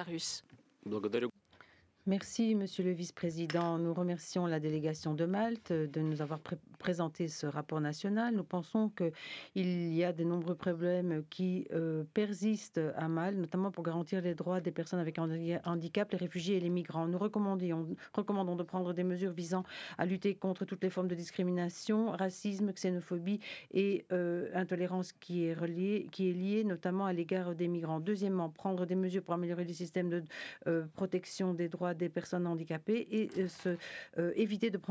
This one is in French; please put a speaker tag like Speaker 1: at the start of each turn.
Speaker 1: Belarus.
Speaker 2: Благодарю.
Speaker 3: Merci, Monsieur le Vice-président. Nous remercions la délégation de Malte de nous avoir présenté ce rapport national. Nous pensons qu'il y a de nombreux problèmes qui persistent à Malte, notamment pour garantir les droits des personnes avec handicap, les réfugiés et les migrants. Nous recommandons de prendre des mesures visant à lutter contre toutes les formes de discrimination, racisme, xénophobie et intolérance qui est liée notamment à l'égard des migrants. Deuxièmement, prendre des mesures pour améliorer le système de protection des droits des personnes handicapées et éviter de prendre